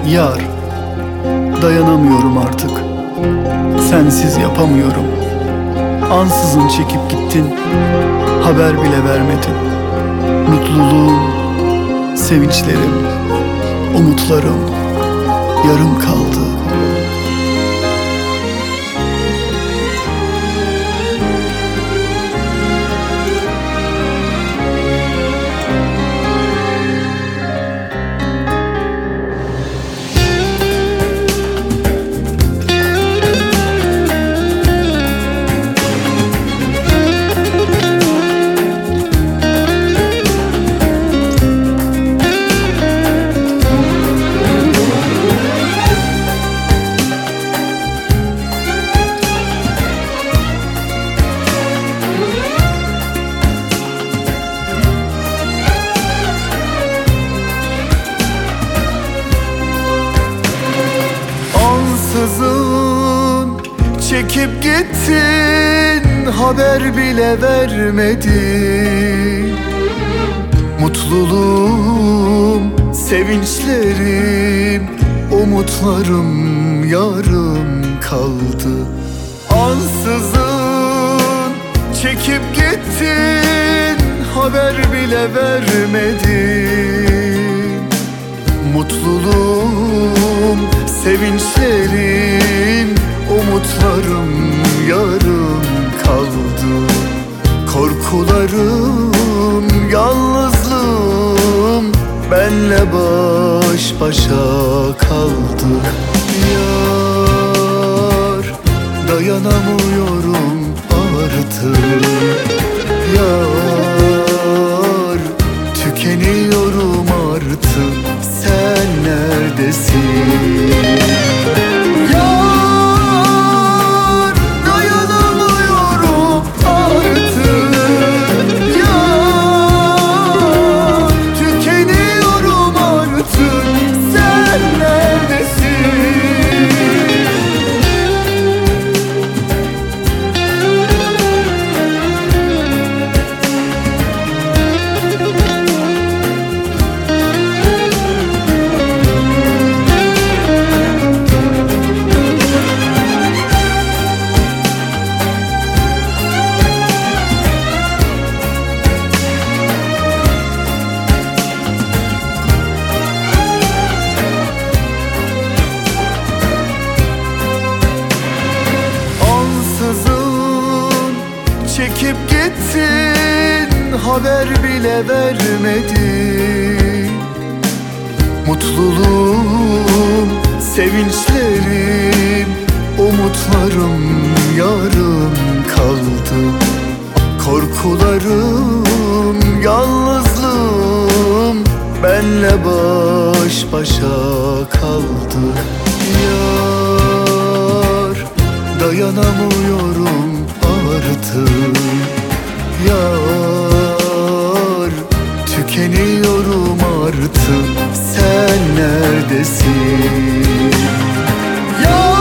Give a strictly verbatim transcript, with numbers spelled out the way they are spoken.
Yar, dayanamıyorum artık. Sensiz yapamıyorum. Ansızın çekip gittin, haber bile vermedin. Mutluluğum, sevinçlerim, umutlarım yarım kaldı. Ansızın çekip gittin, haber bile vermedin. Mutluluğum, sevinçlerim, umutlarım yarım kaldı. Ansızın çekip gittin, haber bile vermedin. Mutluluğum, sevinçlerim, umutlarım yarım kaldı. Korkularım, yalnızlığım benle baş başa kaldı. Yar, dayanamıyorum artık. Yar, tükeniyorum artık. Sen neredesin? Yar, dayanamıyorum artık. Yar, tükeniyorum artık. Sen neredesin? Çekip gittin, haber bile vermedin. Mutluluğum, sevinçlerim, umutlarım yarım kaldı. Korkularım, yalnızlığım benle baş başa kaldı. Yar, dayanamıyorum artık. Yar, tükeniyorum artık. Sen neredesin? Yar,